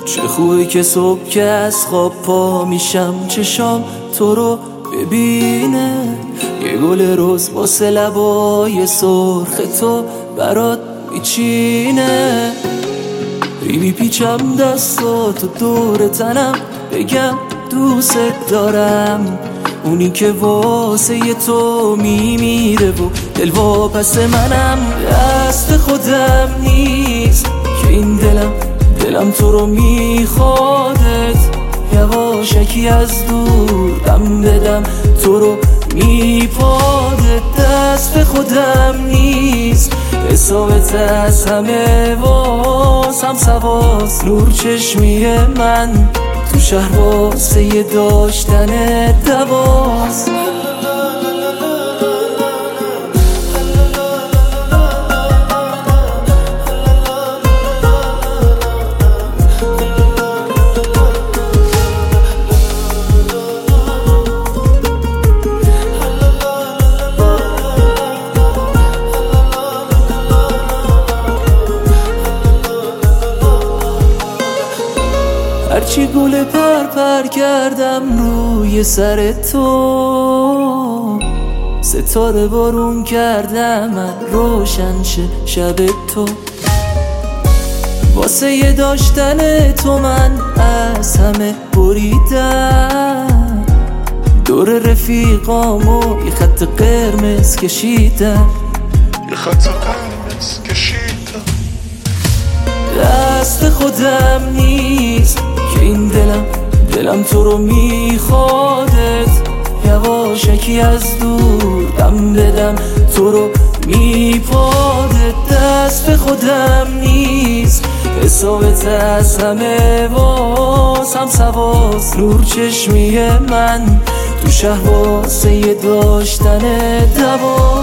چه خوبه که صبح که از خواب پا میشم چشام تو رو ببینه، یه گل رز واسه لبای سرخ تو برات میچینه. میپیچم دستاتو دور تنم بگم دوست دارم، اونی که واسه تو میمیره و دل واپس منم. دست خودم نیست که این دلم تو رو میخوادت، یواشکی از دور دم بدم تو رو میپاده. دست خودم نیست حسابت از همه واسم سواس، نور چشمی من تو شهر واسه داشتن دواست. هرچی گل پر کردم روی سر تو، ستاره بارون کردم من روشن شه شب تو. واسه یه داشتن تو من از همه بریدم، دور رفیقامو یه خط قرمز کشیدم. دست خودم نیست که این دلم تو رو میخوادت، یواشکی از دور دم بدم تو رو میپاده. دست خودم نیست حسابت از همه واسم سواس، نور چشمی من تو شهر واسه داشتن دواست.